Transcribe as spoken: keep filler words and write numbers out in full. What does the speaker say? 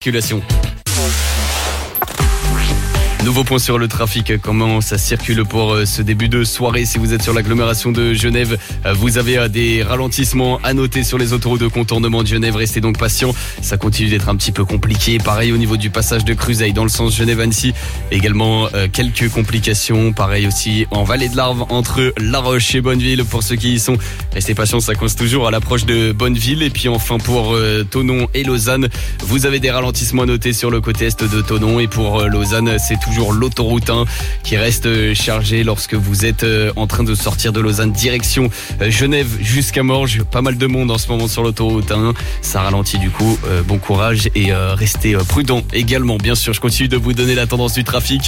circulation. Nouveau point sur le trafic, comment ça circule pour ce début de soirée. Si vous êtes sur l'agglomération de Genève, vous avez des ralentissements à noter sur les autoroutes de contournement de Genève. Restez donc patient, ça continue d'être un petit peu compliqué. Pareil au niveau du passage de Cruseille dans le sens Genève-Annecy. Également euh, quelques complications, pareil aussi en Vallée de l'Arve entre La Roche et Bonneville. Pour ceux qui y sont, restez patients, ça coince toujours à l'approche de Bonneville. Et puis enfin pour euh, Thonon et Lausanne, vous avez des ralentissements à noter sur le côté est de Thonon. Et pour euh, Lausanne, c'est toujours l'autoroute un qui reste chargée lorsque vous êtes en train de sortir de Lausanne direction Genève jusqu'à Morges. Pas mal de monde en ce moment sur l'autoroute un. Ça ralentit du coup. Bon courage et restez prudents également. Bien sûr, je continue de vous donner la tendance du trafic.